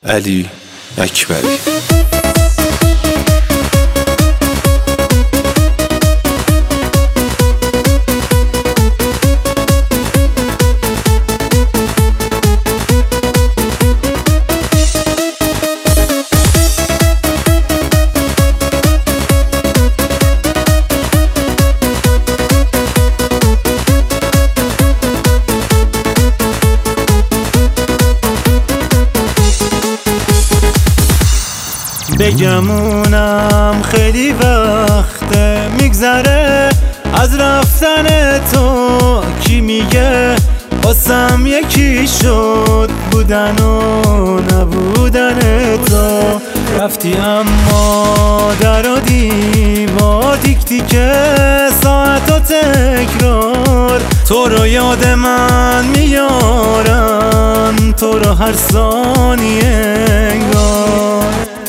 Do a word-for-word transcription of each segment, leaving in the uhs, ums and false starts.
علی اکبری. بگمونم خیلی وقته میگذره از رفتن تو، کی میگه واسم یکی شد بودن و نبودن تو. رفتی اما در و دیوار تیک تیک ساعت و تکرار، تو رو یاد من میارم، تو رو هر ثانیه انگار.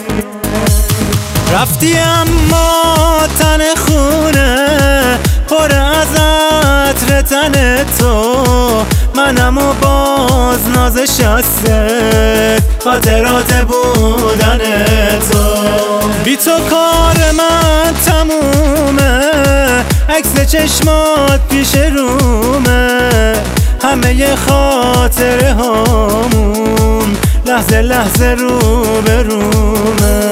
رفتی اما تن خونه پر از عطر تن تو، منم و باز نازشسته خاطرات بودن تو. بی تو کار من تمومه، عکس چشمات پیش رومه، همه خاطره هامون لحظه لحظه رو به رومه.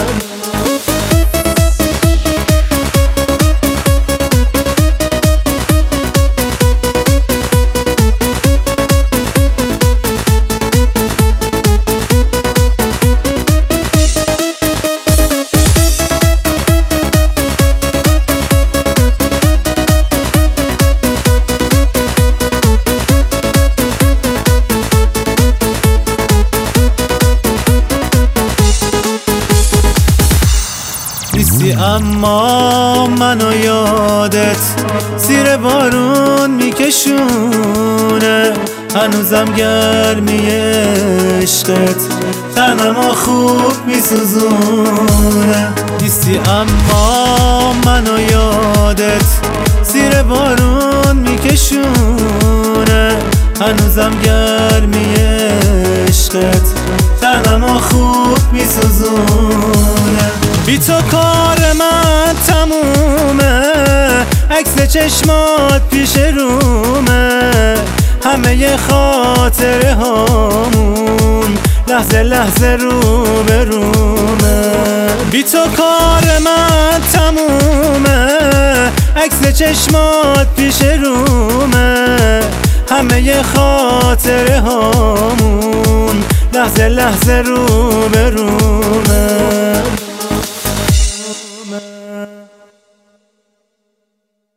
نیستی اما منو یادت زیر بارون میکشونه، هنوزم گرمی عشقت تنمو خوب میسوزونه. نیستی اما منو یادت زیر بارون میکشونه، هنوزم گرمی عشقت تنمو خوب میسوزونه. بی تو کار من تمومه، عکس چشمات پیش رومه، همه خاطره هامون لحظه لحظه رو به رومه. بی تو کار من تمومه، عکس چشمات پیش رومه، همه خاطره هامون لحظه لحظه رو به رومه.